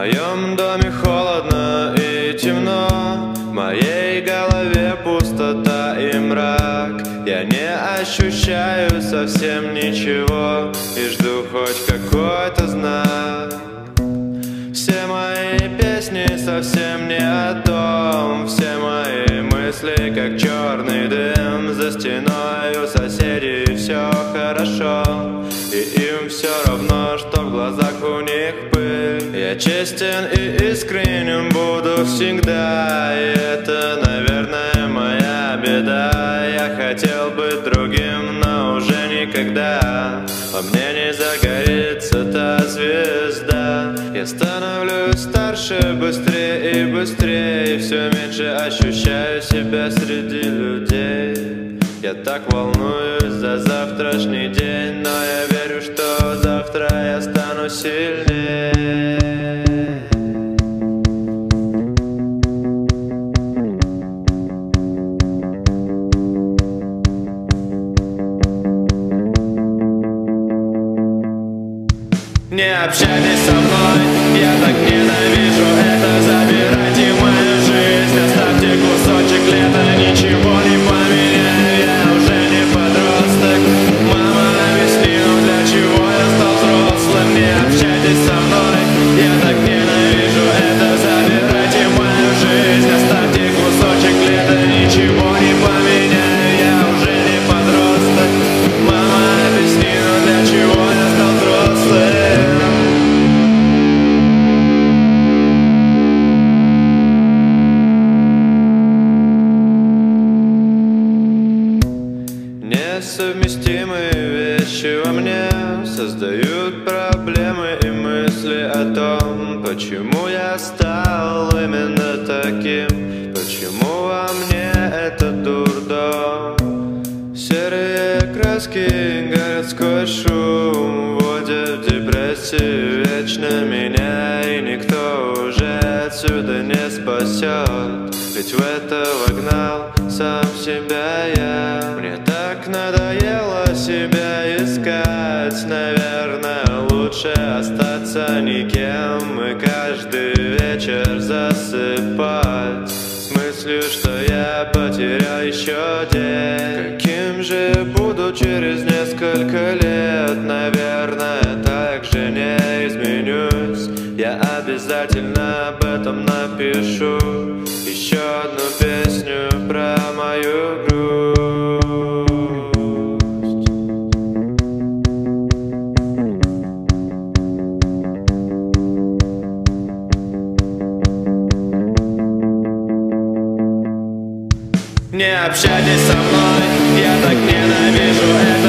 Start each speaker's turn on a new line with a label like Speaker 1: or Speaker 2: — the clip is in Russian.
Speaker 1: моем доме холодно и темно, в моей голове пустота и мрак. Я не ощущаю совсем ничего и жду хоть какой-то знак. Все мои песни совсем не о том, все мои мысли как черный дым. За стеной у соседей все хорошо, и им все равно, что в глазах у них пыль. Я честен и искренен буду всегда, и это, наверное, моя беда. Я хотел быть другим, но уже никогда во мне не загорится та звезда. Я становлюсь старше быстрее и быстрее, все меньше ощущаю себя среди людей. Я так волнуюсь за завтрашний день, но я верю, что завтра я стану сильнее. Не общайтесь со мной, я так ненавижу это. Забирайте мою жизнь, оставьте кусочек лета. Ничего не поменяю, я уже не подросток. Мама, объясни, для чего я стал взрослым. Не общайтесь со мной, я так ненавижу это. Забирайте мою жизнь, оставьте кусочек лета. Ничего не поменяю, я уже не подросток. Мама, объясни, для чего я стал взрослым. Несовместимые вещи во мне создают проблемы и мысли о том, почему я стал именно таким, почему во мне этот дурдом. Серые краски, городской шум вводят в депрессию вечно меня, и никто уже отсюда не спасет, ведь в это вогнал сам себя я. Мне так надоело себя искать, наверное, лучше остаться никем и каждый вечер засыпать с мыслью, что я потерял еще день. Каким же буду через несколько лет, наверное, так же не изменюсь. Я обязательно об этом напишу еще одну песню про мою грусть. Не общайтесь со мной, я так ненавижу это.